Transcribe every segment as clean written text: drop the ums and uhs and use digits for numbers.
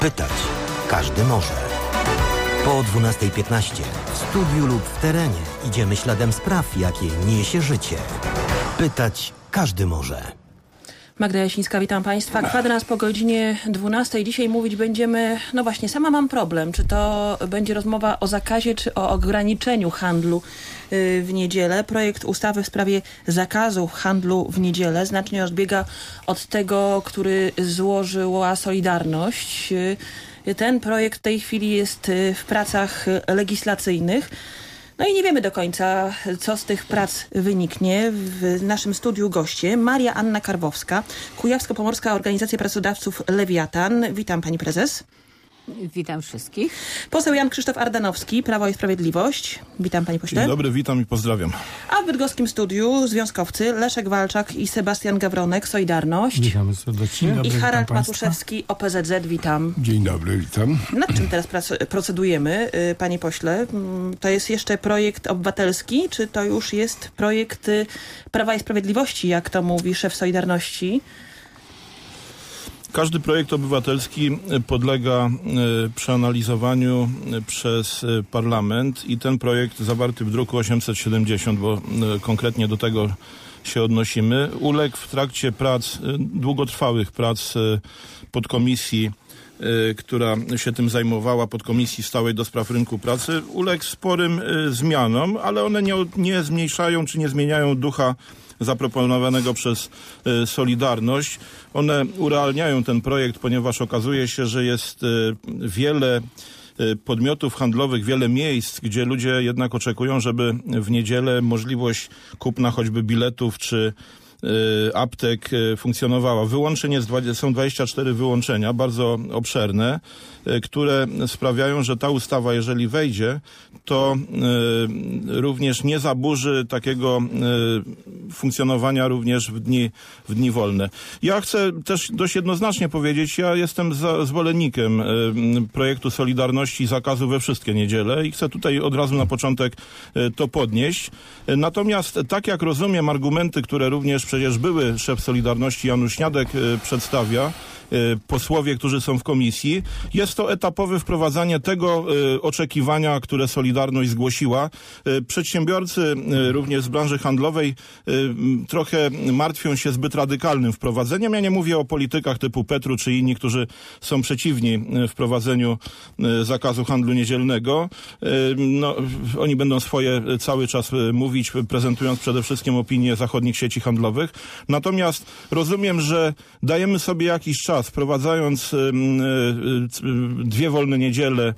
Pytać każdy może. Po 12:15 w studiu lub w terenie idziemy śladem spraw, jakie niesie życie. Pytać każdy może. Magda Jasińska, witam Państwa. Kwadrans po godzinie 12. Dzisiaj mówić będziemy, no właśnie, sama mam problem, czy to będzie rozmowa o zakazie, czy o ograniczeniu handlu w niedzielę. Projekt ustawy w sprawie zakazu handlu w niedzielę znacznie odbiega od tego, który złożyła Solidarność. Ten projekt w tej chwili jest w pracach legislacyjnych. No i nie wiemy do końca, co z tych prac wyniknie. W naszym studiu goście Maria Anna Karbowska, Kujawsko-Pomorska Organizacja Pracodawców Lewiatan. Witam pani prezes. Witam wszystkich. Poseł Jan Krzysztof Ardanowski, Prawo i Sprawiedliwość. Witam pani pośle. Dzień dobry, witam i pozdrawiam. A w bydgoskim studiu związkowcy Leszek Walczak i Sebastian Gawronek, Solidarność. Witamy serdecznie. I Harald Matuszewski, OPZZ. Witam. Dzień dobry, witam. Nad czym teraz procedujemy, panie pośle? To jest jeszcze projekt obywatelski, czy to już jest projekt Prawa i Sprawiedliwości, jak to mówi szef Solidarności? Każdy projekt obywatelski podlega przeanalizowaniu przez parlament i ten projekt zawarty w druku 870, bo konkretnie do tego się odnosimy, uległ w trakcie prac, długotrwałych prac podkomisji, która się tym zajmowała, podkomisji stałej do spraw rynku pracy, uległ sporym zmianom, ale one nie zmniejszają czy nie zmieniają ducha zaproponowanego przez Solidarność. One urealniają ten projekt, ponieważ okazuje się, że jest wiele podmiotów handlowych, wiele miejsc, gdzie ludzie jednak oczekują, żeby w niedzielę możliwość kupna choćby biletów czy aptek funkcjonowała. Wyłączeń są 24 wyłączenia, bardzo obszerne, które sprawiają, że ta ustawa, jeżeli wejdzie, to również nie zaburzy takiego funkcjonowania również w dni wolne. Ja chcę też dość jednoznacznie powiedzieć, ja jestem zwolennikiem projektu Solidarności zakazu we wszystkie niedziele i chcę tutaj od razu na początek to podnieść. Natomiast tak jak rozumiem argumenty, które również przecież były szef Solidarności Janusz Śniadek przedstawia, posłowie, którzy są w komisji, jest to etapowe wprowadzanie tego oczekiwania, które Solidarność zgłosiła. Przedsiębiorcy również z branży handlowej trochę martwią się zbyt radykalnym wprowadzeniem. Ja nie mówię o politykach typu Petru czy inni, którzy są przeciwni wprowadzeniu zakazu handlu niedzielnego. No, oni będą swoje cały czas mówić, prezentując przede wszystkim opinię zachodnich sieci handlowych. Natomiast rozumiem, że dajemy sobie jakiś czas, wprowadzając dwie wolne niedziele,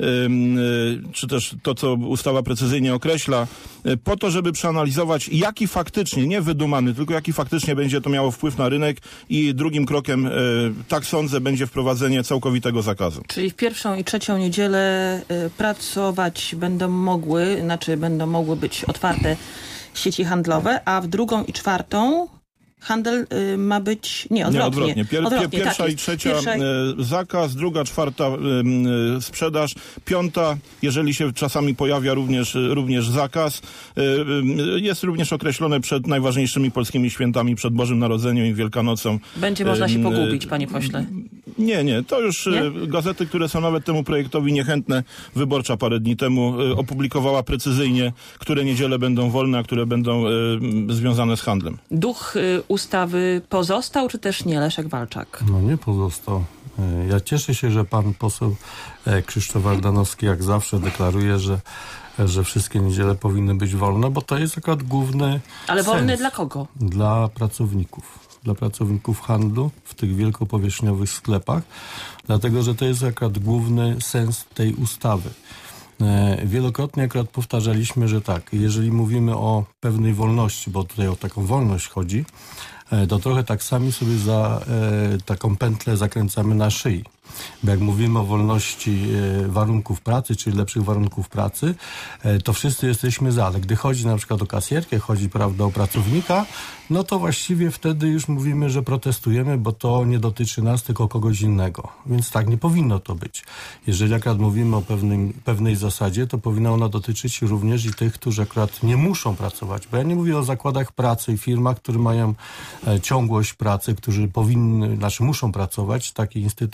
czy też to, co ustawa precyzyjnie określa, po to, żeby przeanalizować, jaki faktycznie, nie wydumany, tylko jaki faktycznie będzie to miało wpływ na rynek i drugim krokiem, tak sądzę, będzie wprowadzenie całkowitego zakazu. Czyli w pierwszą i trzecią niedzielę pracować będą mogły być otwarte sieci handlowe, a w drugą i czwartą handel ma być... Nie, odwrotnie. Pierwsza i trzecia zakaz, druga, czwarta sprzedaż, piąta, jeżeli się czasami pojawia również zakaz. Jest również określone przed najważniejszymi polskimi świętami, przed Bożym Narodzeniem i Wielkanocą. Będzie można się pogubić, panie pośle. Nie. To już gazety, które są nawet temu projektowi niechętne, Wyborcza parę dni temu opublikowała precyzyjnie, które niedziele będą wolne, a które będą związane z handlem. Duch ustawy pozostał, czy też nie, Leszek Walczak? No nie pozostał. Ja cieszę się, że pan poseł Krzysztof Ardanowski jak zawsze deklaruje, że wszystkie niedziele powinny być wolne, bo to jest akurat główny Ale sens. wolne dla kogo? Dla pracowników. Dla pracowników handlu w tych wielkopowierzchniowych sklepach, dlatego, że to jest akurat główny sens tej ustawy. Wielokrotnie akurat powtarzaliśmy, że tak, jeżeli mówimy o pewnej wolności, bo tutaj o taką wolność chodzi, to trochę tak sami sobie za taką pętlę zakręcamy na szyi. Bo jak mówimy o wolności warunków pracy, czyli lepszych warunków pracy, to wszyscy jesteśmy za, ale gdy chodzi na przykład o kasjerkę, chodzi, prawda, o pracownika, no to właściwie wtedy już mówimy, że protestujemy, bo to nie dotyczy nas, tylko kogoś innego. Więc tak nie powinno to być. Jeżeli akurat mówimy o pewnej zasadzie, to powinna ona dotyczyć również i tych, którzy akurat nie muszą pracować. Bo ja nie mówię o zakładach pracy i firmach, które mają ciągłość pracy, którzy muszą pracować, takie instytucje,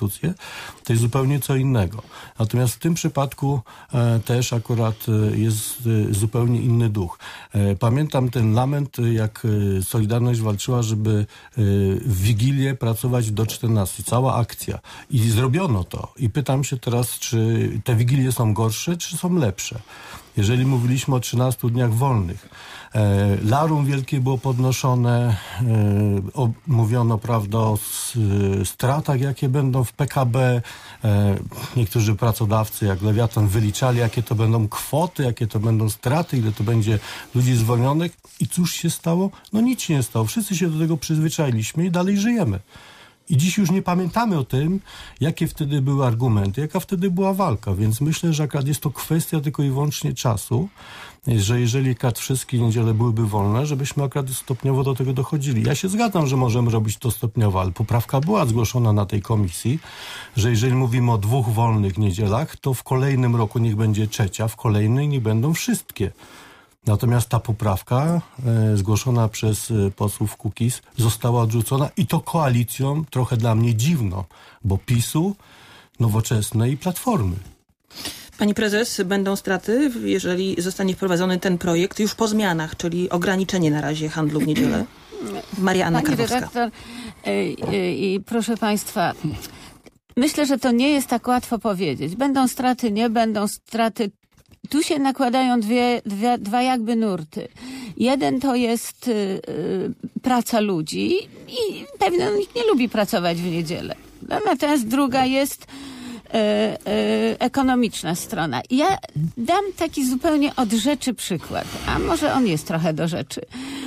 To jest zupełnie co innego. Natomiast w tym przypadku też akurat jest zupełnie inny duch. Pamiętam ten lament, jak Solidarność walczyła, żeby w Wigilię pracować do 14. Cała akcja. I zrobiono to. I pytam się teraz, czy te Wigilie są gorsze, czy są lepsze? Jeżeli mówiliśmy o 13 dniach wolnych, larum wielkie było podnoszone, mówiono, prawda, o stratach, jakie będą w PKB. Niektórzy pracodawcy, jak Lewiatan, wyliczali, jakie to będą kwoty, jakie to będą straty, ile to będzie ludzi zwolnionych. I cóż się stało? No nic się nie stało. Wszyscy się do tego przyzwyczailiśmy i dalej żyjemy. I dziś już nie pamiętamy o tym, jakie wtedy były argumenty, jaka wtedy była walka. Więc myślę, że akurat jest to kwestia tylko i wyłącznie czasu, że jeżeli akurat wszystkie niedziele byłyby wolne, żebyśmy akurat stopniowo do tego dochodzili. Ja się zgadzam, że możemy robić to stopniowo, ale poprawka była zgłoszona na tej komisji, że jeżeli mówimy o 2 wolnych niedzielach, to w kolejnym roku niech będzie 3, w kolejnej niech będą wszystkie. Natomiast ta poprawka zgłoszona przez posłów Kukiz została odrzucona i to koalicją, trochę dla mnie dziwno, bo PiS-u, Nowoczesnej i Platformy. Pani prezes, będą straty, jeżeli zostanie wprowadzony ten projekt już po zmianach, czyli ograniczenie na razie handlu w niedzielę? Maria Anna Pani Karwowska. redaktor, i proszę państwa, myślę, że to nie jest tak łatwo powiedzieć. Będą straty, nie będą straty. Tu się nakładają dwa jakby nurty. Jeden to jest praca ludzi i pewnie nikt nie lubi pracować w niedzielę. Natomiast druga jest ekonomiczna strona. Ja dam taki zupełnie od rzeczy przykład, a może on jest trochę do rzeczy.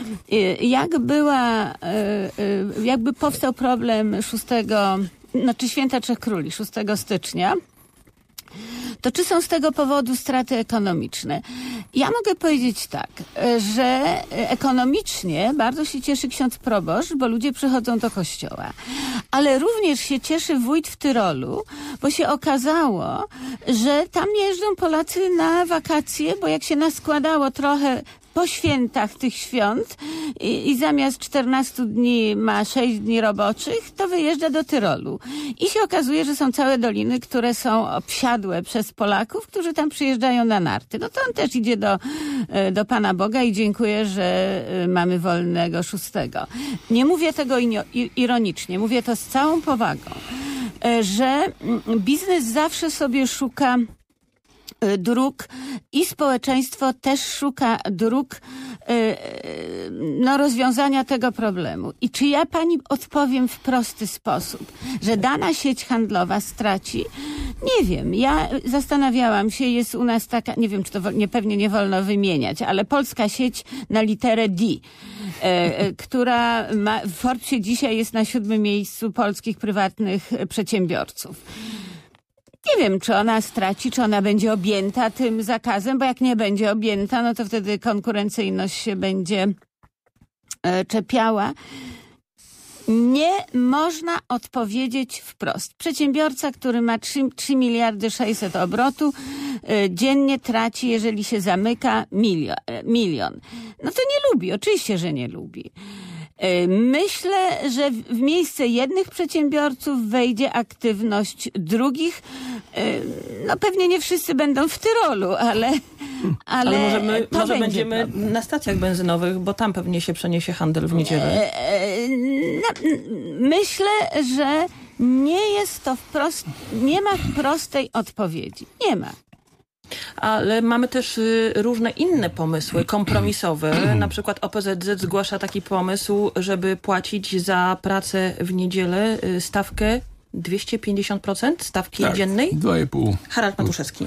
Jakby powstał problem Święta Trzech Króli, 6 stycznia, to czy są z tego powodu straty ekonomiczne? Ja mogę powiedzieć tak, że ekonomicznie bardzo się cieszy ksiądz proboszcz, bo ludzie przychodzą do kościoła. Ale również się cieszy wójt w Tyrolu, bo się okazało, że tam jeżdżą Polacy na wakacje, bo jak się naskładało trochę po świętach tych świąt i zamiast 14 dni ma 6 dni roboczych, to wyjeżdża do Tyrolu. I się okazuje, że są całe doliny, które są obsiadłe przez Polaków, którzy tam przyjeżdżają na narty. No to on też idzie do Pana Boga i dziękuję, że mamy wolnego 6. Nie mówię tego ironicznie, mówię to z całą powagą, że biznes zawsze sobie szuka dróg i społeczeństwo też szuka dróg rozwiązania tego problemu. I czy ja pani odpowiem w prosty sposób, że dana sieć handlowa straci? Nie wiem. Ja zastanawiałam się, jest u nas taka, nie wiem, czy to pewnie nie wolno wymieniać, ale polska sieć na literę D, która w Forbesie dzisiaj jest na 7. miejscu polskich prywatnych przedsiębiorców. Nie wiem, czy ona straci, czy ona będzie objęta tym zakazem, bo jak nie będzie objęta, no to wtedy konkurencyjność się będzie czepiała. Nie można odpowiedzieć wprost. Przedsiębiorca, który ma 3 miliardy 600 obrotu, dziennie traci, jeżeli się zamyka, milion. No to nie lubi, oczywiście, że nie lubi. Myślę, że w miejsce jednych przedsiębiorców wejdzie aktywność drugich. No pewnie nie wszyscy będą w Tyrolu, ale może będziemy na stacjach benzynowych, bo tam pewnie się przeniesie handel w niedzielę. Myślę, że nie jest to nie ma prostej odpowiedzi. Nie ma. Ale mamy też różne inne pomysły kompromisowe. Na przykład OPZZ zgłasza taki pomysł, żeby płacić za pracę w niedzielę stawkę 250% stawki dziennej? 2,5. Harald Matuszewski.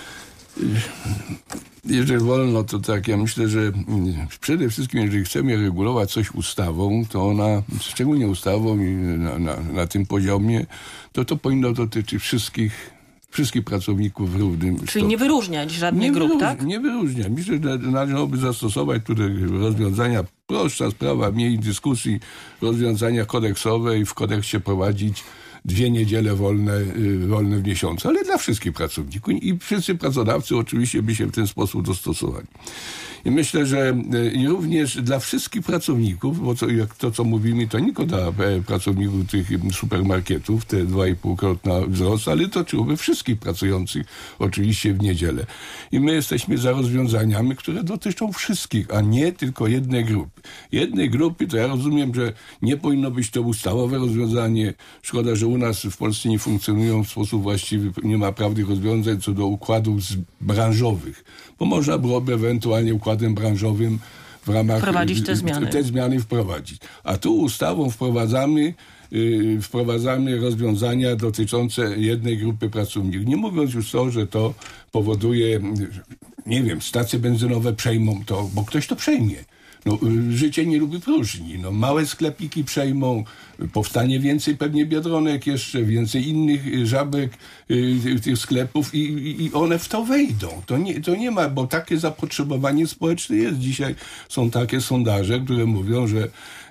Jeżeli wolno, to tak, ja myślę, że przede wszystkim, jeżeli chcemy regulować coś ustawą, to ona, szczególnie ustawą i na tym poziomie, to powinno dotyczyć wszystkich pracowników w równym stopniu. Czyli nie wyróżniać żadnych grup, tak? Nie wyróżniać. Myślę, że należałoby zastosować tutaj rozwiązania, prostsza sprawa, mniej dyskusji, rozwiązania kodeksowe i w kodeksie prowadzić 2 niedziele wolne w miesiącu, ale dla wszystkich pracowników i wszyscy pracodawcy oczywiście by się w ten sposób dostosowali. I myślę, że i również dla wszystkich pracowników, bo to co mówimy, to nie tylko dla pracowników tych supermarketów, te 2,5-krotna wzrost, ale dotyczyłoby wszystkich pracujących oczywiście w niedzielę. I my jesteśmy za rozwiązaniami, które dotyczą wszystkich, a nie tylko jednej grupy. Jednej grupy to ja rozumiem, że nie powinno być to ustawowe rozwiązanie. Szkoda, że u nas w Polsce nie funkcjonują w sposób właściwy, nie ma prawnych rozwiązań co do układów branżowych, bo można byłoby ewentualnie układem branżowym w ramach wprowadzić te zmiany wprowadzić. A tu ustawą wprowadzamy rozwiązania dotyczące jednej grupy pracowników. Nie mówiąc już to, że to powoduje, nie wiem, stacje benzynowe przejmą to, bo ktoś to przejmie. No, życie nie lubi próżni. No, małe sklepiki przejmą, powstanie więcej pewnie Biedronek jeszcze, więcej innych Żabek tych sklepów i one w to wejdą. To nie ma, bo takie zapotrzebowanie społeczne jest. Dzisiaj są takie sondaże, które mówią, że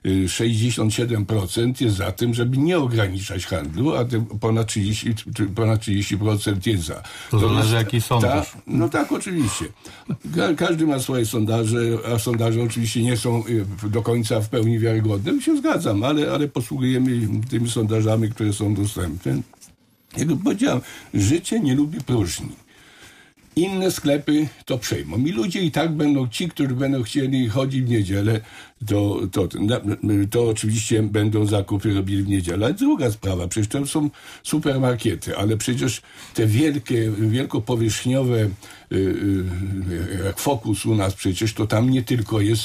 67% jest za tym, żeby nie ograniczać handlu, a ponad 30% jest za. To zależy jaki sondaż. No tak, oczywiście. Każdy ma swoje sondaże, a sondaże oczywiście nie są do końca w pełni wiarygodne. My się zgadzam, ale posługujemy tymi sondażami, które są dostępne. Jak powiedziałem, życie nie lubi próżni. Inne sklepy to przejmą. I ludzie i tak będą, ci, którzy będą chcieli chodzić w niedzielę, to oczywiście będą zakupy robili w niedzielę. Ale druga sprawa, przecież to są supermarkety, ale przecież te wielkopowierzchniowe, jak Focus u nas przecież, to tam nie tylko jest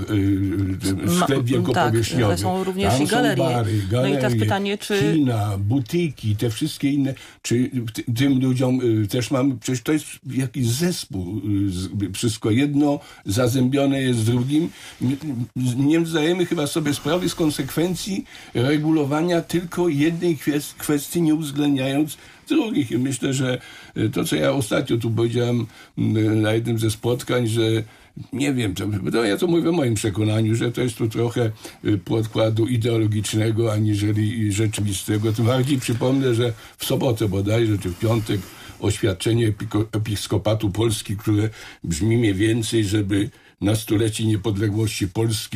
sklep wielkopowierzchniowy. Tak, są również tam i galerie. Są bary, no i teraz pytanie, czy... kina, butyki, te wszystkie inne, czy tym ludziom też mamy, przecież to jest jakiś zespół, wszystko jedno zazębione jest z drugim. Nie zdajemy chyba sobie sprawy z konsekwencji regulowania tylko jednej kwestii, nie uwzględniając drugich. I myślę, że to, co ja ostatnio tu powiedziałem na jednym ze spotkań, że nie wiem, ja to mówię w moim przekonaniu, że to jest tu trochę podkładu ideologicznego, aniżeli rzeczywistego. Tym bardziej przypomnę, że w sobotę bodajże, czy w piątek, oświadczenie Episkopatu Polski, które brzmi mniej więcej, żeby na stulecie niepodległości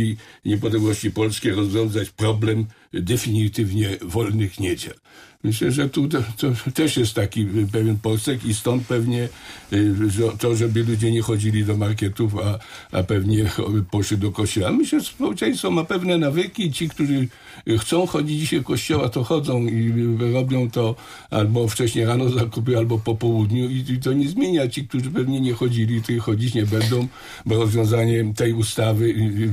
polskiej rozwiązać problem definitywnie wolnych niedziel. Myślę, że tu to też jest taki pewien posek i stąd pewnie to, żeby ludzie nie chodzili do marketów, a pewnie poszli do kościoła. Myślę, że społeczeństwo ma pewne nawyki. Ci, którzy chcą chodzić dzisiaj do kościoła, to chodzą i robią to albo wcześniej rano zakupy, albo po południu i to nie zmienia. Ci, którzy pewnie nie chodzili, to chodzić nie będą, bo rozwiązanie tej ustawy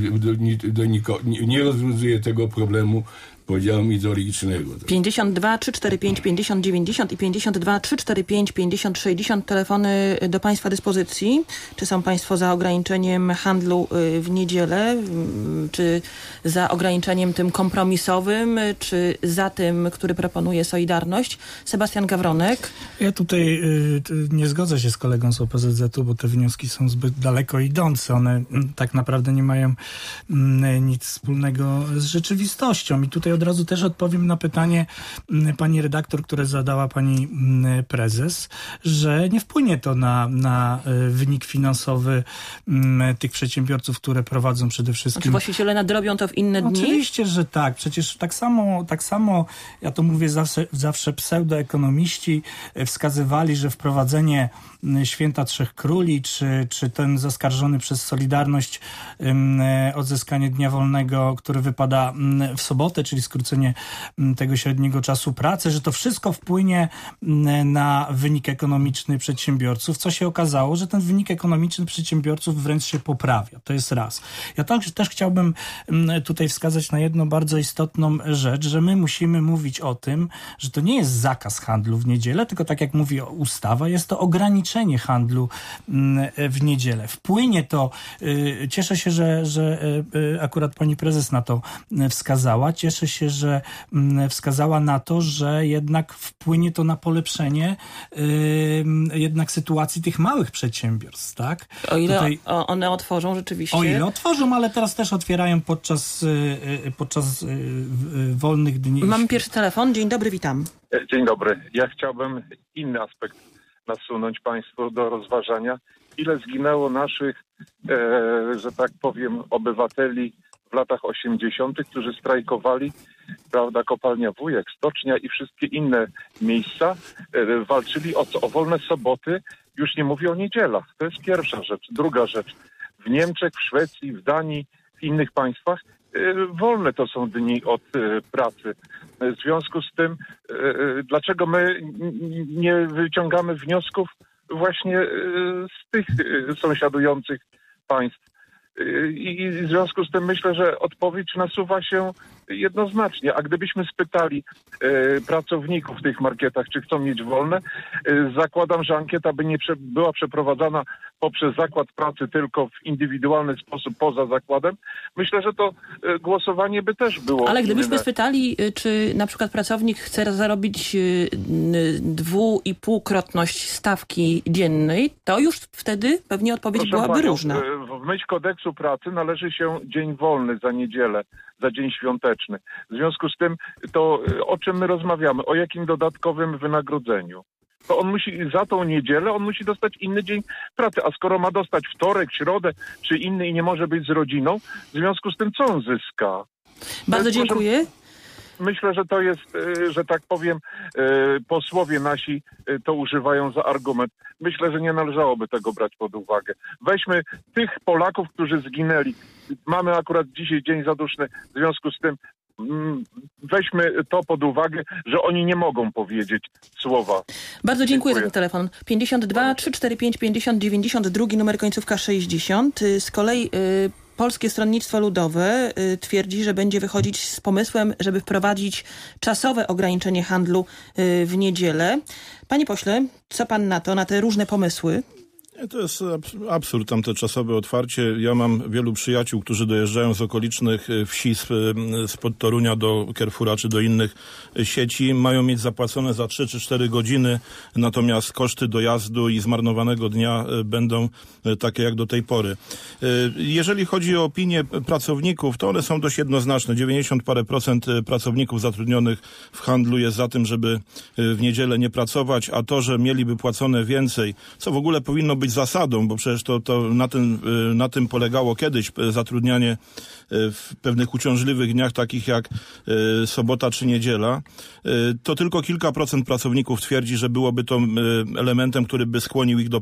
nie rozwiązuje tego problemu, powiedziałem, ideologicznego. 52 345 50 90 i 52 345 50 60 telefony do Państwa dyspozycji. Czy są Państwo za ograniczeniem handlu w niedzielę? Czy za ograniczeniem tym kompromisowym? Czy za tym, który proponuje Solidarność? Sebastian Gawronek. Ja tutaj nie zgodzę się z kolegą z OPZZ-u, bo te wnioski są zbyt daleko idące. One tak naprawdę nie mają nic wspólnego z rzeczywistością. I tutaj od razu też odpowiem na pytanie pani redaktor, które zadała pani prezes, że nie wpłynie to na wynik finansowy tych przedsiębiorców, które prowadzą przede wszystkim... Czy właściciele nadrobią to w inne dni? Oczywiście, że tak. Przecież tak samo ja to mówię zawsze pseudoekonomiści wskazywali, że wprowadzenie Święta Trzech Króli, czy ten zaskarżony przez Solidarność odzyskanie dnia wolnego, który wypada w sobotę, czyli skrócenie tego średniego czasu pracy, że to wszystko wpłynie na wynik ekonomiczny przedsiębiorców, co się okazało, że ten wynik ekonomiczny przedsiębiorców wręcz się poprawia. To jest raz. Ja też chciałbym tutaj wskazać na jedną bardzo istotną rzecz, że my musimy mówić o tym, że to nie jest zakaz handlu w niedzielę, tylko tak jak mówi ustawa, jest to ograniczenie handlu w niedzielę. Wpłynie to, cieszę się, że akurat pani prezes na to wskazała, cieszę się, że wskazała na to, że jednak wpłynie to na polepszenie jednak sytuacji tych małych przedsiębiorstw, tak? O ile one otworzą rzeczywiście. O ile otworzą, ale teraz też otwierają podczas wolnych dni. Mam pierwszy telefon. Dzień dobry, witam. Dzień dobry. Ja chciałbym inny aspekt nasunąć Państwu do rozważania. Ile zginęło naszych, że tak powiem, obywateli w latach 80., którzy strajkowali, prawda, kopalnia Wujek, stocznia i wszystkie inne miejsca, walczyli o co? O wolne soboty, już nie mówię o niedzielach. To jest pierwsza rzecz. Druga rzecz. W Niemczech, w Szwecji, w Danii, w innych państwach wolne to są dni od pracy. W związku z tym, dlaczego my nie wyciągamy wniosków właśnie z tych sąsiadujących państw? I w związku z tym myślę, że odpowiedź nasuwa się jednoznacznie. A gdybyśmy spytali pracowników w tych marketach, czy chcą mieć wolne, zakładam, że ankieta by nie była przeprowadzana poprzez zakład pracy, tylko w indywidualny sposób poza zakładem. Myślę, że to głosowanie by też było. Ale gdybyśmy spytali, czy na przykład pracownik chce zarobić 2,5-krotność stawki dziennej, to już wtedy pewnie odpowiedź byłaby różna. W myśl kodeksu pracy należy się dzień wolny za niedzielę, za dzień świąteczny. W związku z tym, to o czym my rozmawiamy? O jakim dodatkowym wynagrodzeniu? To on musi za tą niedzielę, on musi dostać inny dzień pracy. A skoro ma dostać wtorek, środę czy inny i nie może być z rodziną, w związku z tym co on zyska? Bardzo dziękuję. Myślę, że to jest, że tak powiem, posłowie nasi to używają za argument. Myślę, że nie należałoby tego brać pod uwagę. Weźmy tych Polaków, którzy zginęli. Mamy akurat dzisiaj dzień zaduszny, w związku z tym weźmy to pod uwagę, że oni nie mogą powiedzieć słowa. Bardzo dziękuję za ten telefon. 52 345 50 92, numer końcówka 60. Z kolei Polskie Stronnictwo Ludowe twierdzi, że będzie wychodzić z pomysłem, żeby wprowadzić czasowe ograniczenie handlu w niedzielę. Panie pośle, co pan na to, na te różne pomysły? To jest absurd, tamte czasowe otwarcie. Ja mam wielu przyjaciół, którzy dojeżdżają z okolicznych wsi spod Torunia do Carrefoura czy do innych sieci. Mają mieć zapłacone za 3 czy 4 godziny, natomiast koszty dojazdu i zmarnowanego dnia będą takie jak do tej pory. Jeżeli chodzi o opinie pracowników, to one są dość jednoznaczne. 90 parę procent pracowników zatrudnionych w handlu jest za tym, żeby w niedzielę nie pracować, a to, że mieliby płacone więcej, co w ogóle powinno być zasadą, bo przecież to na tym polegało kiedyś zatrudnianie w pewnych uciążliwych dniach, takich jak sobota czy niedziela, to tylko kilka procent pracowników twierdzi, że byłoby to elementem, który by skłonił ich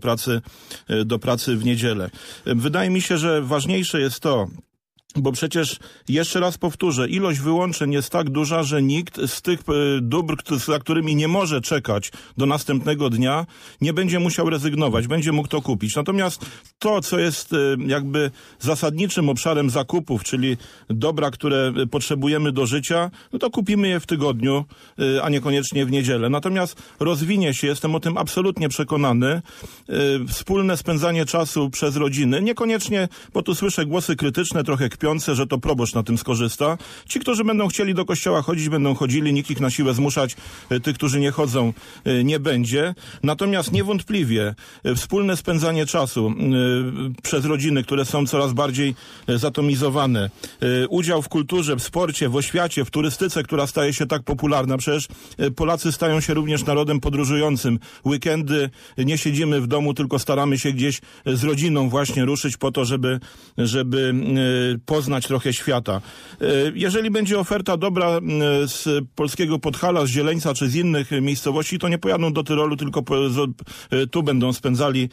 do pracy w niedzielę. Wydaje mi się, że ważniejsze jest to, bo przecież, jeszcze raz powtórzę, ilość wyłączeń jest tak duża, że nikt z tych dóbr, za którymi nie może czekać do następnego dnia, nie będzie musiał rezygnować, będzie mógł to kupić. Natomiast to, co jest jakby zasadniczym obszarem zakupów, czyli dobra, które potrzebujemy do życia, no to kupimy je w tygodniu, a niekoniecznie w niedzielę. Natomiast rozwinie się, jestem o tym absolutnie przekonany, wspólne spędzanie czasu przez rodziny, niekoniecznie, bo tu słyszę głosy krytyczne, trochę że to proboszcz na tym skorzysta. Ci, którzy będą chcieli do kościoła chodzić, będą chodzili. Nikt ich na siłę zmuszać, tych, którzy nie chodzą, nie będzie. Natomiast niewątpliwie wspólne spędzanie czasu przez rodziny, które są coraz bardziej zatomizowane, udział w kulturze, w sporcie, w oświacie, w turystyce, która staje się tak popularna. Przecież Polacy stają się również narodem podróżującym. Weekendy nie siedzimy w domu, tylko staramy się gdzieś z rodziną właśnie ruszyć po to, żeby poznać trochę świata. Jeżeli będzie oferta dobra z polskiego Podhala, z Zieleńca czy z innych miejscowości, to nie pojadą do Tyrolu, tylko tu będą spędzali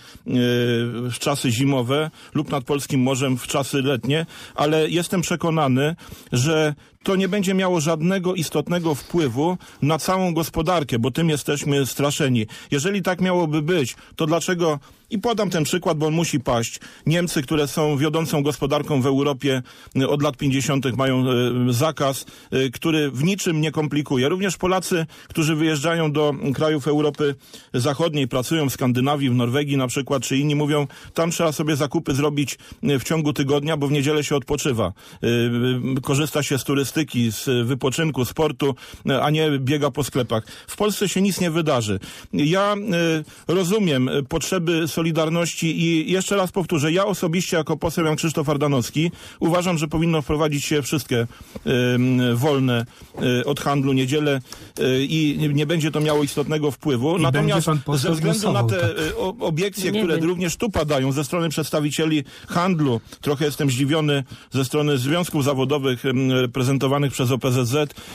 czasy zimowe lub nad polskim morzem w czasy letnie, ale jestem przekonany, że to nie będzie miało żadnego istotnego wpływu na całą gospodarkę, bo tym jesteśmy straszeni. Jeżeli tak miałoby być, to dlaczego, i podam ten przykład, bo on musi paść, Niemcy, które są wiodącą gospodarką w Europie, od lat 50. mają zakaz, który w niczym nie komplikuje. Również Polacy, którzy wyjeżdżają do krajów Europy Zachodniej, pracują w Skandynawii, w Norwegii na przykład, czy inni mówią, tam trzeba sobie zakupy zrobić w ciągu tygodnia, bo w niedzielę się odpoczywa. Korzysta się z turystyki, z wypoczynku, sportu, a nie biega po sklepach. W Polsce się nic nie wydarzy. Ja rozumiem potrzeby Solidarności i jeszcze raz powtórzę, ja osobiście jako poseł Jan Krzysztof Ardanowski uważam, że powinno wprowadzić się wszystkie wolne od handlu niedziele i nie będzie to miało istotnego wpływu. I natomiast ze względu na te obiekcje, które również tu padają ze strony przedstawicieli handlu, trochę jestem zdziwiony ze strony związków zawodowych reprezentowanych przez OPZZ,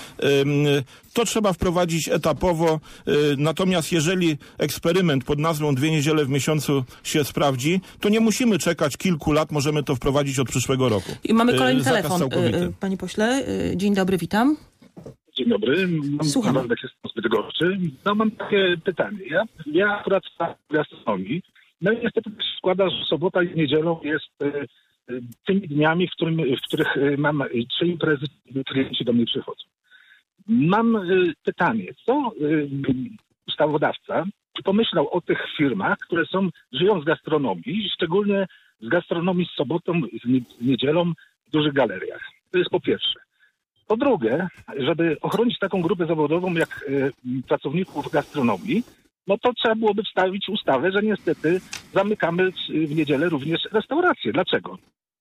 to trzeba wprowadzić etapowo. Natomiast jeżeli eksperyment pod nazwą 2 niedziele w miesiącu się sprawdzi, to nie musimy czekać kilku lat, możemy to wprowadzić od przyszłego roku. I mamy kolejny Zakaz telefon. całkowity. Panie pośle, dzień dobry, witam. Dzień dobry. Słucham. Waldek jest zbyt gorszy. No mam takie pytanie. Ja akurat w gastronomii. No i niestety składa, że sobota i niedzielą jest tymi dniami, w których mam 3 imprezy, klienci do mnie przychodzą. Mam pytanie, co ustawodawca pomyślał o tych firmach, które żyją z gastronomii, szczególnie z gastronomii z sobotą, z niedzielą w dużych galeriach. To jest po pierwsze. Po drugie, żeby ochronić taką grupę zawodową jak pracowników gastronomii, no to trzeba byłoby wstawić ustawę, że niestety zamykamy w niedzielę również restauracje. Dlaczego?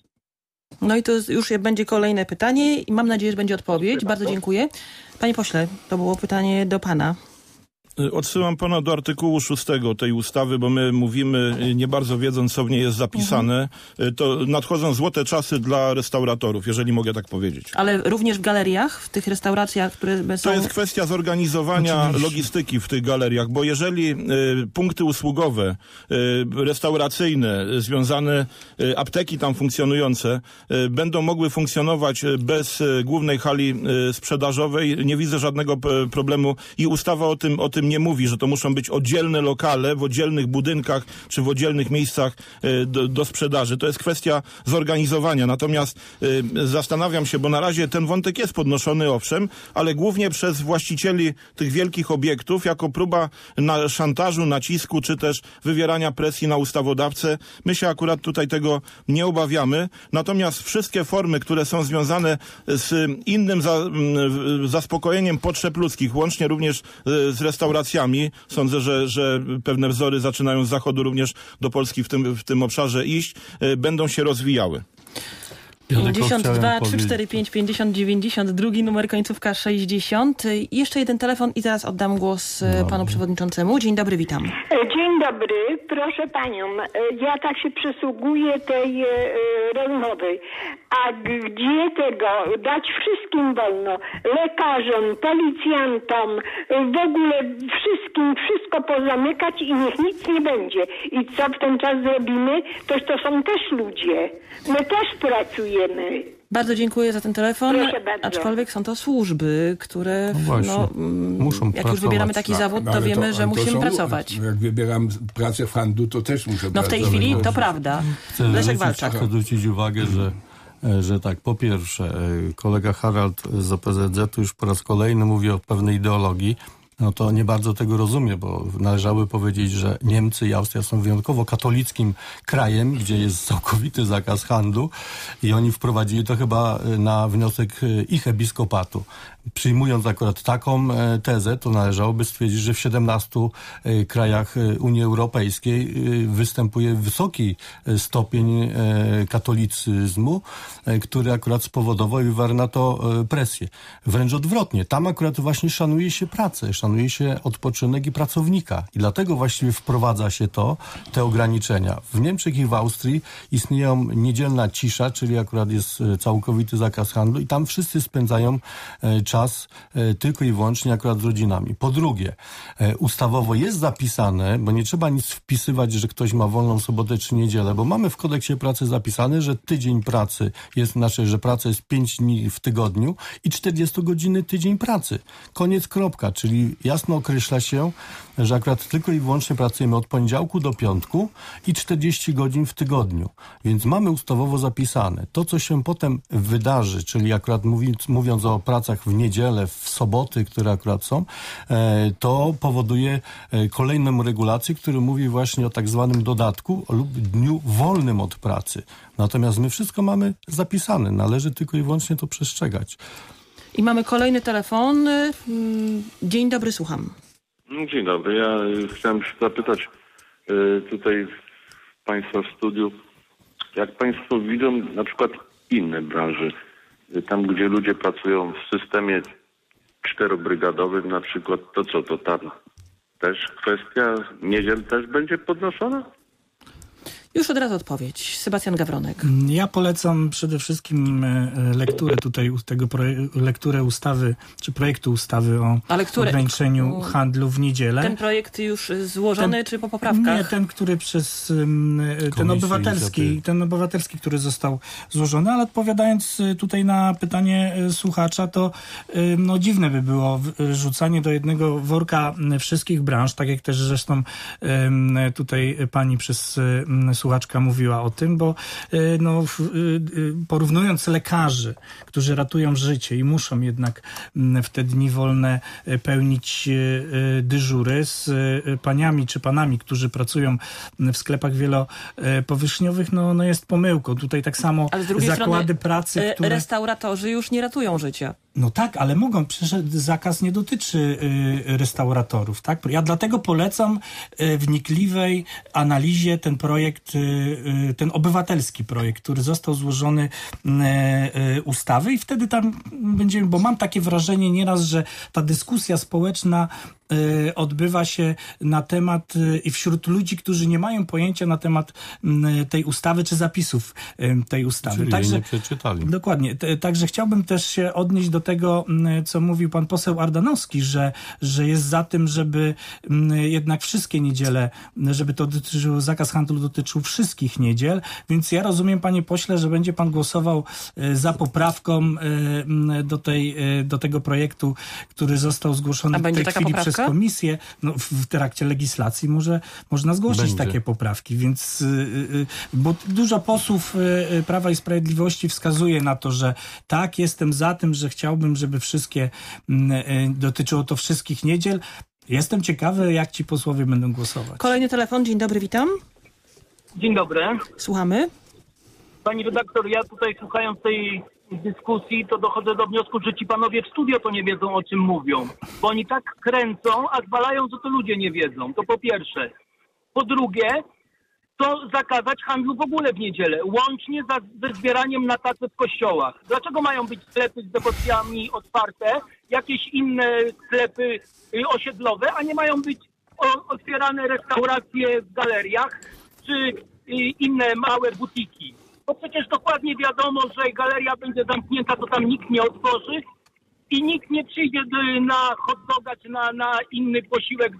No i to już będzie kolejne pytanie i mam nadzieję, że będzie odpowiedź. Bardzo dziękuję. Panie pośle, to było pytanie do pana. Odsyłam pana do artykułu 6 tej ustawy, bo my mówimy, nie bardzo wiedząc, co w niej jest zapisane. To nadchodzą złote czasy dla restauratorów, jeżeli mogę tak powiedzieć. Ale również w galeriach, w tych restauracjach, które są... To jest kwestia zorganizowania logistyki w tych galeriach, bo jeżeli punkty usługowe, restauracyjne, związane, apteki tam funkcjonujące, będą mogły funkcjonować bez głównej hali sprzedażowej, nie widzę żadnego problemu i ustawa o tym nie mówi, że to muszą być oddzielne lokale w oddzielnych budynkach czy w oddzielnych miejscach do sprzedaży. To jest kwestia zorganizowania. Natomiast zastanawiam się, bo na razie ten wątek jest podnoszony, owszem, ale głównie przez właścicieli tych wielkich obiektów jako próba szantażu, nacisku czy też wywierania presji na ustawodawcę. My się akurat tutaj tego nie obawiamy. Natomiast wszystkie formy, które są związane z innym zaspokojeniem potrzeb ludzkich, łącznie również z restauracjami. Sądzę, że pewne wzory zaczynają z zachodu również do Polski w tym obszarze iść, będą się rozwijały. 52 345 50 90, drugi numer końcówka 60. Jeszcze jeden telefon i teraz oddam głos panu przewodniczącemu. Dzień dobry, witam. Dzień dobry, proszę panią. Ja tak się przysługuję tej rozmowy. A gdzie tego dać wszystkim wolno? Lekarzom, policjantom, w ogóle wszystkim, wszystko pozamykać i niech nic nie będzie. I co w ten czas zrobimy? To są też ludzie. My też pracujemy. Bardzo dziękuję za ten telefon. Proszę bardzo. Aczkolwiek są to służby, które muszą jak już wybieramy taki zawód, to wiemy, że musimy pracować. Jak wybieram pracę w handlu, to też muszę pracować. No w tej chwili to prawda. Leszek Walczak. Chcę zwrócić uwagę, że tak, po pierwsze, kolega Harald z OPZZ-u już po raz kolejny mówi o pewnej ideologii. No to nie bardzo tego rozumiem, bo należałoby powiedzieć, że Niemcy i Austria są wyjątkowo katolickim krajem, gdzie jest całkowity zakaz handlu i oni wprowadzili to chyba na wniosek ich episkopatu. Przyjmując akurat taką tezę, to należałoby stwierdzić, że w 17 krajach Unii Europejskiej występuje wysoki stopień katolicyzmu, który akurat spowodował i wywarł na to presję. Wręcz odwrotnie. Tam akurat właśnie szanuje się pracę, szanuje się odpoczynek i pracownika. I dlatego właściwie wprowadza się te ograniczenia. W Niemczech i w Austrii istnieją niedzielna cisza, czyli akurat jest całkowity zakaz handlu i tam wszyscy spędzają czas tylko i wyłącznie akurat z rodzinami. Po drugie, ustawowo jest zapisane, bo nie trzeba nic wpisywać, że ktoś ma wolną sobotę czy niedzielę, bo mamy w kodeksie pracy zapisane, że tydzień pracy jest, że praca jest 5 dni w tygodniu i 40-godzinny tydzień pracy. Koniec, kropka. Czyli i jasno określa się, że akurat tylko i wyłącznie pracujemy od poniedziałku do piątku i 40 godzin w tygodniu. Więc mamy ustawowo zapisane. To, co się potem wydarzy, czyli akurat mówiąc o pracach w niedzielę, w soboty, które akurat są, to powoduje kolejną regulację, która mówi właśnie o tak zwanym dodatku lub dniu wolnym od pracy. Natomiast my wszystko mamy zapisane. Należy tylko i wyłącznie to przestrzegać. I mamy kolejny telefon. Dzień dobry, słucham. Dzień dobry. Ja chciałem się zapytać tutaj Państwa w studiu, jak Państwo widzą na przykład inne branże, tam gdzie ludzie pracują w systemie 4-brygadowym na przykład, to co, to tam też kwestia niedziel też będzie podnoszona? Już od razu odpowiedź. Sebastian Gawronek. Ja polecam przede wszystkim lekturę tutaj lekturę ustawy, czy projektu ustawy o ograniczeniu handlu w niedzielę. Ten projekt już złożony, czy po poprawkach? Nie, ten, który przez ten obywatelski, który został złożony, ale odpowiadając tutaj na pytanie słuchacza, to dziwne by było rzucanie do jednego worka wszystkich branż, tak jak też zresztą tutaj pani przez słuchaczka mówiła o tym, bo porównując lekarzy, którzy ratują życie i muszą jednak w te dni wolne pełnić dyżury z paniami czy panami, którzy pracują w sklepach wielopowierzchniowych, jest pomyłką. Tutaj tak samo zakłady pracy, które... Restauratorzy już nie ratują życia. No tak, ale mogą. Przecież zakaz nie dotyczy restauratorów, tak? Ja dlatego polecam wnikliwej analizie ten projekt, ten obywatelski projekt, który został złożony ustawy i wtedy tam będziemy, bo mam takie wrażenie nieraz, że ta dyskusja społeczna odbywa się na temat i wśród ludzi, którzy nie mają pojęcia na temat tej ustawy czy zapisów tej ustawy. Czyli także nie przeczytali. Dokładnie. Także chciałbym też się odnieść do tego, co mówił pan poseł Ardanowski, że jest za tym, żeby jednak wszystkie niedziele, żeby to dotyczyło, zakaz handlu dotyczył wszystkich niedziel, więc ja rozumiem, panie pośle, że będzie pan głosował za poprawką do tego projektu, który został zgłoszony w tej chwili przez komisję. W trakcie legislacji można zgłosić takie poprawki, więc bo dużo posłów Prawa i Sprawiedliwości wskazuje na to, że tak, jestem za tym, że chciałbym, żeby dotyczyło to wszystkich niedziel. Jestem ciekawy, jak ci posłowie będą głosować. Kolejny telefon. Dzień dobry, witam. Dzień dobry. Słuchamy. Pani redaktor, ja tutaj słuchając tej dyskusji, to dochodzę do wniosku, że ci panowie w studio to nie wiedzą, o czym mówią. Bo oni tak kręcą, a zwalają, że to ludzie nie wiedzą. To po pierwsze. Po drugie, to zakazać handlu w ogóle w niedzielę, łącznie ze zbieraniem na tace w kościołach. Dlaczego mają być sklepy z dewocjami otwarte, jakieś inne sklepy osiedlowe, a nie mają być otwierane restauracje w galeriach, czy inne małe butiki? Bo przecież dokładnie wiadomo, że galeria będzie zamknięta, to tam nikt nie otworzy i nikt nie przyjdzie na hot doga czy na inny posiłek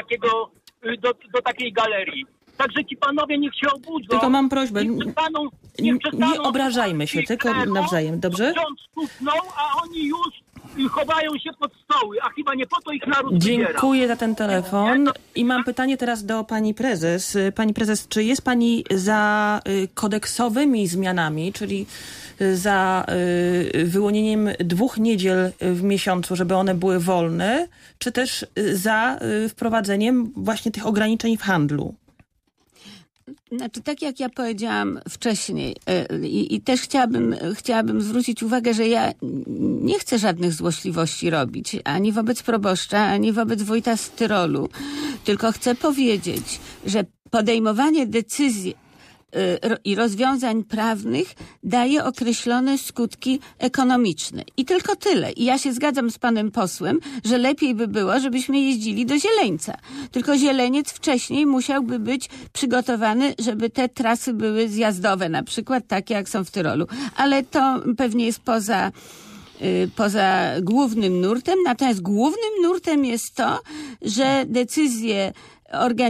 do takiej galerii. Także ci panowie niech się obudzą. Tylko mam prośbę, niech przestaną nie obrażajmy się, tylko nawzajem, dobrze? Ksiądz stuknął, a oni już chowają się pod stoły, a chyba nie po to ich naród wybiera. Dziękuję za ten telefon i mam pytanie teraz do pani prezes. Pani prezes, czy jest pani za kodeksowymi zmianami, czyli za wyłonieniem 2 niedziel w miesiącu, żeby one były wolne, czy też za wprowadzeniem właśnie tych ograniczeń w handlu? Znaczy, tak jak ja powiedziałam wcześniej i też chciałabym zwrócić uwagę, że ja nie chcę żadnych złośliwości robić, ani wobec proboszcza, ani wobec wójta z Tyrolu, tylko chcę powiedzieć, że podejmowanie decyzji i rozwiązań prawnych daje określone skutki ekonomiczne. I tylko tyle. I ja się zgadzam z panem posłem, że lepiej by było, żebyśmy jeździli do Zieleńca. Tylko Zieleniec wcześniej musiałby być przygotowany, żeby te trasy były zjazdowe, na przykład takie jak są w Tyrolu. Ale to pewnie jest poza głównym nurtem. Natomiast głównym nurtem jest to, że decyzje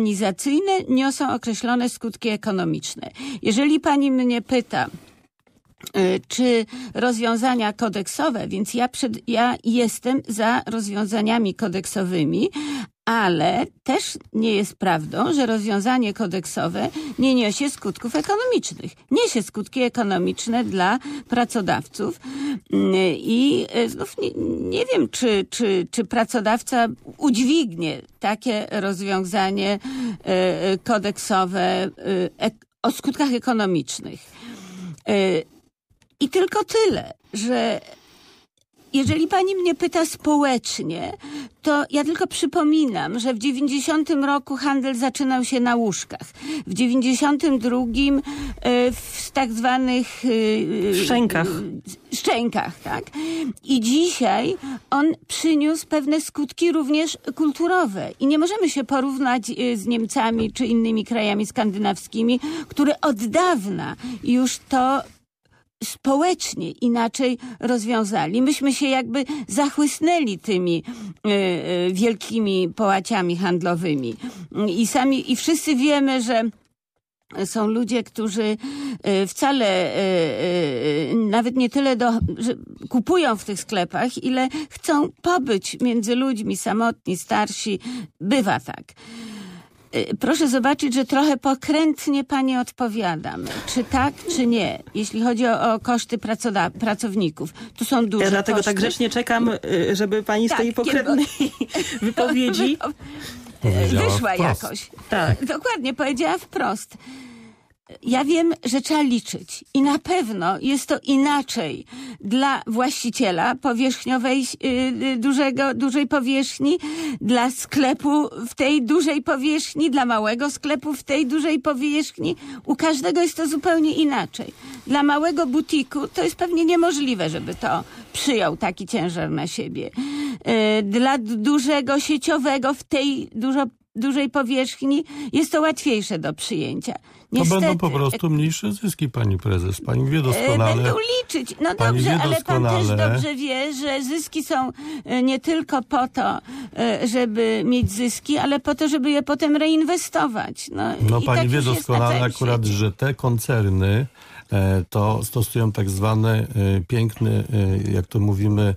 organizacyjne niosą określone skutki ekonomiczne. Jeżeli pani mnie pyta, czy rozwiązania kodeksowe, więc ja jestem za rozwiązaniami kodeksowymi, ale też nie jest prawdą, że rozwiązanie kodeksowe nie niesie skutków ekonomicznych. Niesie skutki ekonomiczne dla pracodawców i znów nie wiem, czy pracodawca udźwignie takie rozwiązanie kodeksowe o skutkach ekonomicznych. I tylko tyle, że jeżeli pani mnie pyta społecznie, to ja tylko przypominam, że w 90 roku handel zaczynał się na łóżkach. W 92 w tak zwanych szczękach, tak? I dzisiaj on przyniósł pewne skutki również kulturowe. I nie możemy się porównać z Niemcami czy innymi krajami skandynawskimi, które od dawna już to społecznie inaczej rozwiązali. Myśmy się jakby zachłysnęli tymi wielkimi połaciami handlowymi. I wszyscy wiemy, że są ludzie, którzy wcale nawet nie tyle że kupują w tych sklepach, ile chcą pobyć między ludźmi, samotni, starsi. Bywa tak. Proszę zobaczyć, że trochę pokrętnie pani odpowiadam. Czy tak, czy nie? Jeśli chodzi o koszty pracowników. Tu są duże koszty. Dlatego tak grzecznie czekam, żeby pani z tej pokrętnej wypowiedzi wyszła jakoś. Tak. Dokładnie, powiedziała wprost. Ja wiem, że trzeba liczyć i na pewno jest to inaczej dla właściciela powierzchniowej, dużej powierzchni, dla sklepu w tej dużej powierzchni, dla małego sklepu w tej dużej powierzchni. U każdego jest to zupełnie inaczej. Dla małego butiku to jest pewnie niemożliwe, żeby to przyjął taki ciężar na siebie. Dla dużego sieciowego w tej dużej powierzchni jest to łatwiejsze do przyjęcia. Niestety, to będą po prostu mniejsze zyski, pani prezes. Pani wie doskonale. Będą liczyć. No dobrze, ale pan też dobrze wie, że zyski są nie tylko po to, żeby mieć zyski, ale po to, żeby je potem reinwestować. No pani wie doskonale akurat, że te koncerny to stosują tak zwane piękne, jak to mówimy,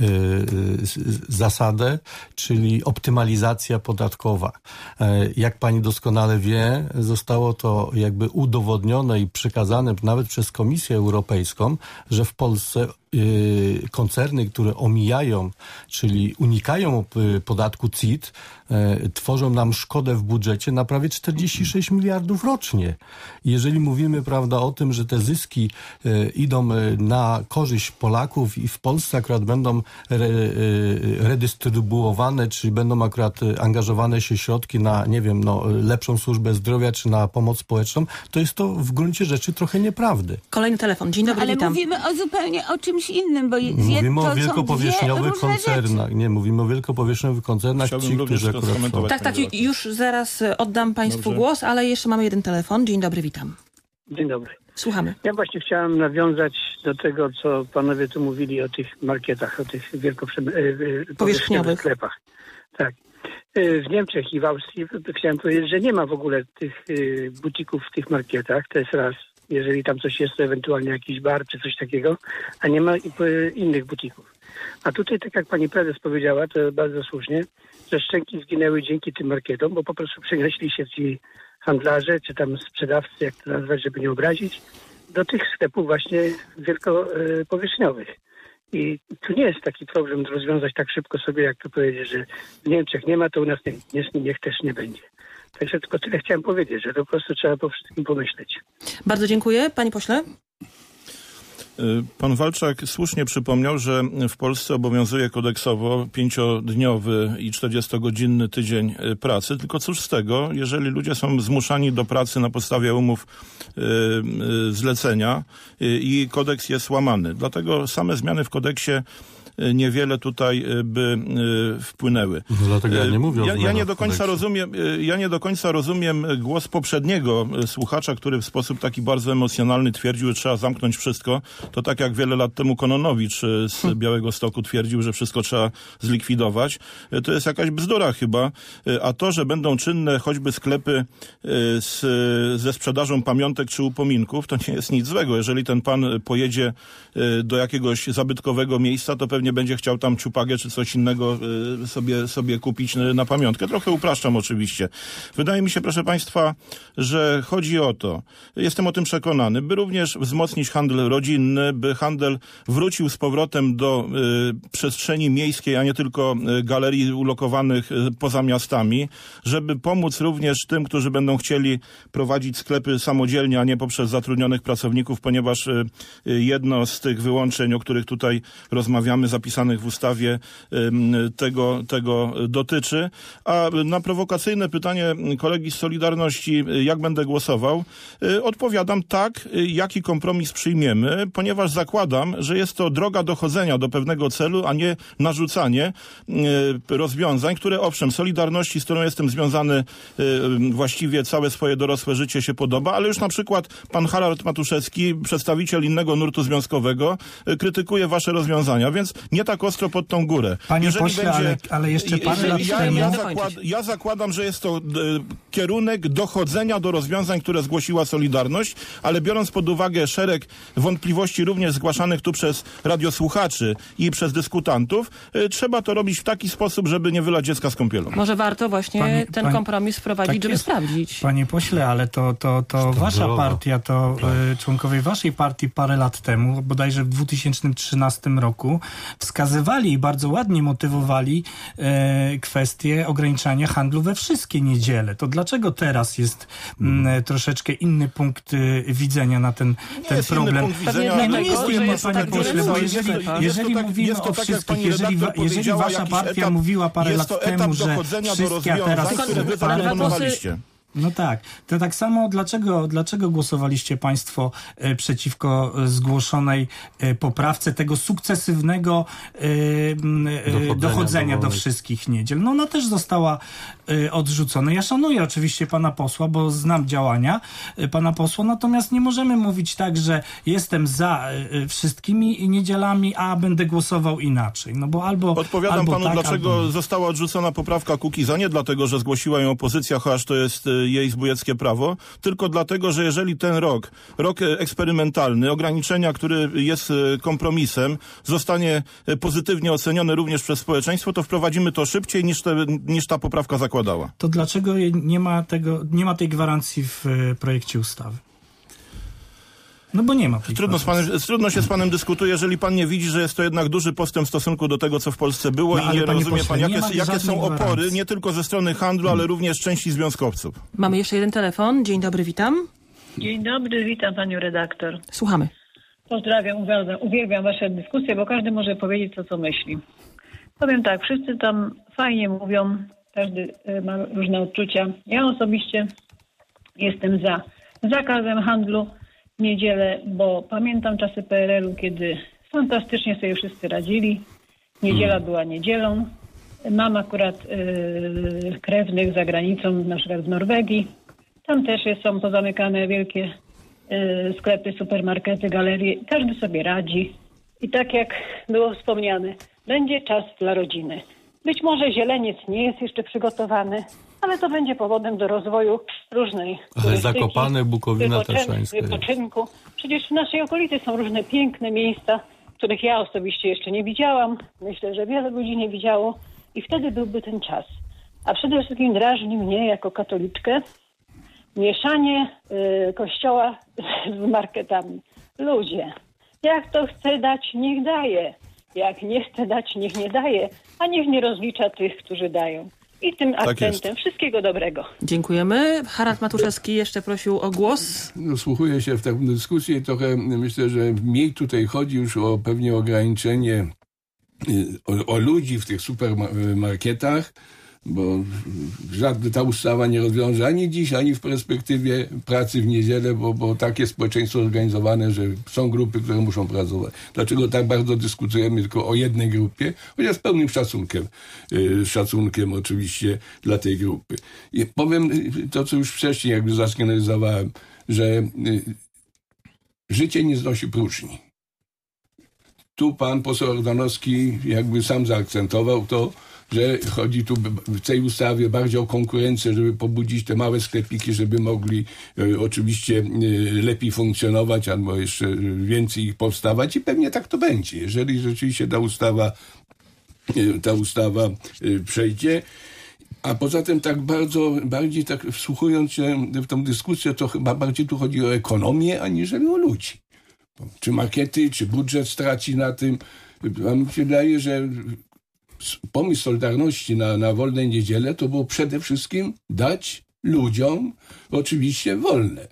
zasadę, czyli optymalizacja podatkowa. Jak pani doskonale wie, zostało to jakby udowodnione i przekazane nawet przez Komisję Europejską, że w Polsce koncerny, które omijają, czyli unikają podatku CIT, tworzą nam szkodę w budżecie na prawie 46 miliardów rocznie. Jeżeli mówimy, prawda, o tym, że te zyski idą na korzyść Polaków i w Polsce akurat będą redystrybuowane, czyli będą akurat angażowane się środki na, nie wiem, lepszą służbę zdrowia czy na pomoc społeczną, to jest to w gruncie rzeczy trochę nieprawdy. Kolejny telefon. Dzień dobry, ale witam. mówimy zupełnie o czymś innym, bo mówimy o wielkopowierzchniowych koncernach. Nie, mówimy o wielkopowierzchniowych koncernach, którzy akurat są. Tak, już zaraz oddam państwu głos, ale jeszcze mamy jeden telefon. Dzień dobry, witam. Dzień dobry. Słuchamy. Ja właśnie chciałem nawiązać do tego, co panowie tu mówili o tych marketach, o tych wielkopowierzchniowych sklepach. Tak. W Niemczech i w Austrii chciałem powiedzieć, że nie ma w ogóle tych butików w tych marketach. To jest raz. Jeżeli tam coś jest, to ewentualnie jakiś bar czy coś takiego, a nie ma innych butików. A tutaj, tak jak pani prezes powiedziała, to bardzo słusznie, że szczęki zginęły dzięki tym marketom, bo po prostu przenieśli się ci handlarze, czy tam sprzedawcy, jak to nazwać, żeby nie obrazić, do tych sklepów właśnie wielkopowierzchniowych. I tu nie jest taki problem rozwiązać tak szybko sobie, jak to powiedzieć, że w Niemczech nie ma, to u nas niech też nie będzie. Także tylko tyle chciałem powiedzieć, że to po prostu trzeba po wszystkim pomyśleć. Bardzo dziękuję. Panie pośle? Pan Walczak słusznie przypomniał, że w Polsce obowiązuje kodeksowo 5-dniowy i 40-godzinny tydzień pracy. Tylko cóż z tego, jeżeli ludzie są zmuszani do pracy na podstawie umów zlecenia i kodeks jest łamany. Dlatego same zmiany w kodeksie niewiele tutaj by wpłynęły. Dlatego ja nie mówię o ja nie do końca rozumiem głos poprzedniego słuchacza, który w sposób taki bardzo emocjonalny twierdził, że trzeba zamknąć wszystko. To tak jak wiele lat temu Kononowicz z Białegostoku twierdził, że wszystko trzeba zlikwidować. To jest jakaś bzdura chyba. A to, że będą czynne choćby sklepy ze sprzedażą pamiątek czy upominków, to nie jest nic złego. Jeżeli ten pan pojedzie do jakiegoś zabytkowego miejsca, to pewnie będzie chciał tam ciupagę czy coś innego sobie kupić na pamiątkę. Trochę upraszczam oczywiście. Wydaje mi się, proszę państwa, że chodzi o to, jestem o tym przekonany, by również wzmocnić handel rodzinny, by handel wrócił z powrotem do przestrzeni miejskiej, a nie tylko galerii ulokowanych poza miastami, żeby pomóc również tym, którzy będą chcieli prowadzić sklepy samodzielnie, a nie poprzez zatrudnionych pracowników, ponieważ jedno z tych wyłączeń, o których tutaj rozmawiamy, zapisanych w ustawie, tego dotyczy. A na prowokacyjne pytanie kolegi z Solidarności, jak będę głosował, odpowiadam tak, jaki kompromis przyjmiemy, ponieważ zakładam, że jest to droga dochodzenia do pewnego celu, a nie narzucanie rozwiązań, które owszem, Solidarności, z którą jestem związany właściwie całe swoje dorosłe życie się podoba, ale już na przykład pan Harald Matuszewski, przedstawiciel innego nurtu związkowego, krytykuje wasze rozwiązania, więc nie tak ostro pod tą górę. Panie pośle, ale jeszcze parę lat temu... Ja zakładam, że jest to kierunek dochodzenia do rozwiązań, które zgłosiła Solidarność, ale biorąc pod uwagę szereg wątpliwości również zgłaszanych tu przez radiosłuchaczy i przez dyskutantów, trzeba to robić w taki sposób, żeby nie wylać dziecka z kąpielą. Może warto właśnie ten kompromis wprowadzić, tak żeby sprawdzić. Panie pośle, ale to wasza partia, członkowie waszej partii parę lat temu, bodajże w 2013 roku, wskazywali i bardzo ładnie motywowali kwestię ograniczania handlu we wszystkie niedziele. To dlaczego teraz jest troszeczkę inny punkt widzenia na ten problem? Nie jest inny, panie pośle, bo jeżeli mówimy o wszystkich, jeżeli wasza partia mówiła parę lat temu, że wszystkie, a teraz... No tak. To tak samo, dlaczego głosowaliście państwo przeciwko zgłoszonej poprawce tego sukcesywnego dochodzenia do wszystkich niedziel? No ona też została odrzucona. Ja szanuję oczywiście pana posła, bo znam działania pana posła, natomiast nie możemy mówić tak, że jestem za wszystkimi niedzielami, a będę głosował inaczej. No bo Odpowiadam panu, tak, dlaczego została odrzucona poprawka Kukiza. Nie dlatego, że zgłosiła ją opozycja, chociaż to jest jej zbójeckie prawo, tylko dlatego, że jeżeli ten rok eksperymentalny, ograniczenia, który jest kompromisem, zostanie pozytywnie oceniony również przez społeczeństwo, to wprowadzimy to szybciej niż ta poprawka zakładała. To dlaczego nie ma tej gwarancji w projekcie ustawy? No bo nie ma. Trudno się z panem dyskutuje, jeżeli pan nie widzi, że jest to jednak duży postęp w stosunku do tego, co w Polsce było i nie rozumie pan, jakie są opory, nie tylko ze strony handlu, ale również części związkowców. Mamy jeszcze jeden telefon. Dzień dobry, witam. Dzień dobry, witam panią redaktor. Słuchamy. Pozdrawiam, uwielbiam wasze dyskusje, bo każdy może powiedzieć to, co myśli. Powiem tak, wszyscy tam fajnie mówią, każdy ma różne odczucia. Ja osobiście jestem za zakazem handlu w niedzielę, bo pamiętam czasy PRL-u, kiedy fantastycznie sobie wszyscy radzili. Niedziela była niedzielą. Mam akurat krewnych za granicą, na przykład w Norwegii. Tam też są pozamykane wielkie sklepy, supermarkety, galerie. Każdy sobie radzi. I tak jak było wspomniane, będzie czas dla rodziny. Być może zieleniec nie jest jeszcze przygotowany, ale to będzie powodem do rozwoju różnej Zakopane, Bukowina Tatrzańska. Wypoczynku. Przecież w naszej okolicy są różne piękne miejsca, których ja osobiście jeszcze nie widziałam. Myślę, że wiele ludzi nie widziało i wtedy byłby ten czas. A przede wszystkim drażni mnie jako katoliczkę mieszanie kościoła z marketami. Ludzie, jak to chce dać, niech daje. Jak nie chce dać, niech nie daje, a niech nie rozlicza tych, którzy dają. I tym akcentem wszystkiego dobrego. Dziękujemy. Harald Matuszewski jeszcze prosił o głos. No, wsłuchuję się w taką dyskusję i trochę myślę, że mniej tutaj chodzi już o pewnie ograniczenie o ludzi w tych supermarketach, bo żadna ta ustawa nie rozwiąże ani dziś, ani w perspektywie pracy w niedzielę, bo takie społeczeństwo zorganizowane, że są grupy, które muszą pracować. Dlaczego tak bardzo dyskutujemy tylko o jednej grupie, chociaż z pełnym szacunkiem oczywiście dla tej grupy. I powiem to, co już wcześniej jakby zasygnalizowałem, że życie nie znosi próżni. Tu pan poseł Ardanowski jakby sam zaakcentował to, że chodzi tu w tej ustawie bardziej o konkurencję, żeby pobudzić te małe sklepiki, żeby mogli oczywiście lepiej funkcjonować, albo jeszcze więcej ich powstawać i pewnie tak to będzie, jeżeli rzeczywiście ta ustawa przejdzie. A poza tym bardziej tak wsłuchując się w tą dyskusję, to chyba bardziej tu chodzi o ekonomię, aniżeli o ludzi. Czy markety, czy budżet straci na tym. Wam się wydaje, że pomysł Solidarności na wolne niedziele to było przede wszystkim dać ludziom oczywiście wolne.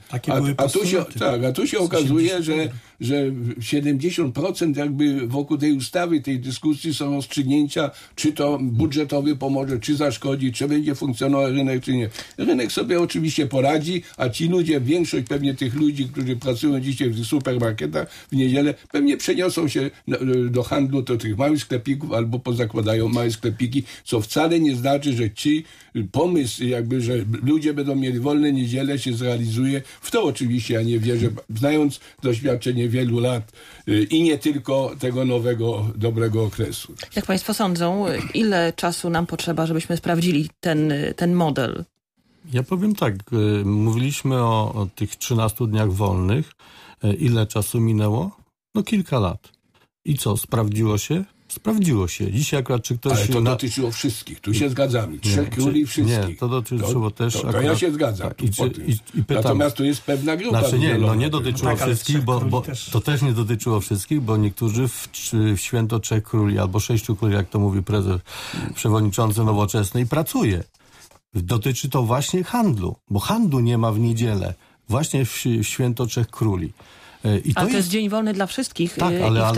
A tu się okazuje, że 70% jakby wokół tej ustawy, tej dyskusji są rozstrzygnięcia, czy to budżetowy pomoże, czy zaszkodzi, czy będzie funkcjonował rynek, czy nie. Rynek sobie oczywiście poradzi, a ci ludzie, większość pewnie tych ludzi, którzy pracują dzisiaj w supermarketach w niedzielę, pewnie przeniosą się do handlu, do tych małych sklepików, albo pozakładają małe sklepiki, co wcale nie znaczy, że pomysł jakby, że ludzie będą mieli wolne niedziele, się zrealizuje. W to oczywiście ja nie wierzę, znając doświadczenie wielu lat i nie tylko tego nowego, dobrego okresu. Jak państwo sądzą, ile czasu nam potrzeba, żebyśmy sprawdzili ten model? Ja powiem tak, mówiliśmy o tych 13 dniach wolnych. Ile czasu minęło? No kilka lat. I co, sprawdziło się? Sprawdziło się. Dzisiaj akurat czy ktoś... Ale to dotyczyło wszystkich. Tu się zgadzamy. Trzech króli wszystkich. Nie, to dotyczyło też... To ja się zgadzam. Tak, i pytam, natomiast tu jest pewna grupa. Znaczy nie dotyczyło wszystkich, bo to też nie dotyczyło wszystkich, bo niektórzy w święto Trzech Króli albo Sześciu Króli, jak to mówi przewodniczący Nowoczesnej, pracuje. Dotyczy to właśnie handlu, bo handlu nie ma w niedzielę. Właśnie w święto Trzech Króli. To jest dzień wolny dla wszystkich. Tak,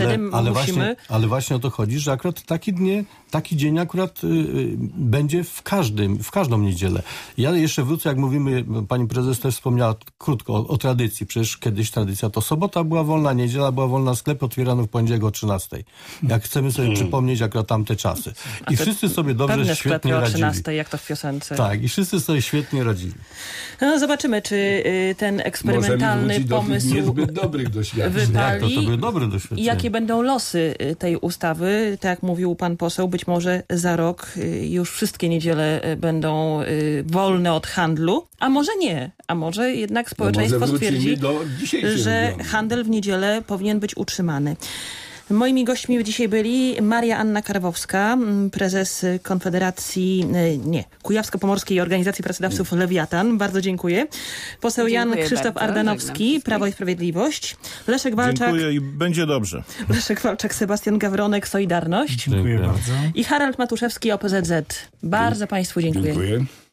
ale właśnie o to chodzi, że akurat taki dzień akurat będzie w każdą niedzielę. Ja jeszcze wrócę, jak mówimy, pani prezes też wspomniała krótko o tradycji. Przecież kiedyś tradycja to sobota była wolna, niedziela była wolna, sklep otwierano w poniedziałek o 13:00. Jak chcemy sobie przypomnieć akurat tamte czasy. I wszyscy sobie dobrze, świetnie radzili. o 13:00, jak to w piosence. Tak, i wszyscy sobie świetnie radzili. No, zobaczymy, czy ten eksperymentalny pomysł wypali. To były dobre doświadczenia. I jakie będą losy tej ustawy? Tak jak mówił pan poseł, być może za rok już wszystkie niedziele będą wolne od handlu, a może nie. A może jednak społeczeństwo stwierdzi, że handel w niedzielę powinien być utrzymany. Moimi gośćmi dzisiaj byli Maria Anna Karwowska, prezes Konfederacji, Kujawsko-Pomorskiej Organizacji Pracodawców Lewiatan. Bardzo dziękuję. Poseł Jan Krzysztof Ardanowski, Prawo i Sprawiedliwość. Leszek Walczak. Dziękuję i będzie dobrze. Leszek Walczak, Sebastian Gawronek, Solidarność. Dziękuję bardzo. I Harald Matuszewski, OPZZ. Bardzo państwu dziękuję.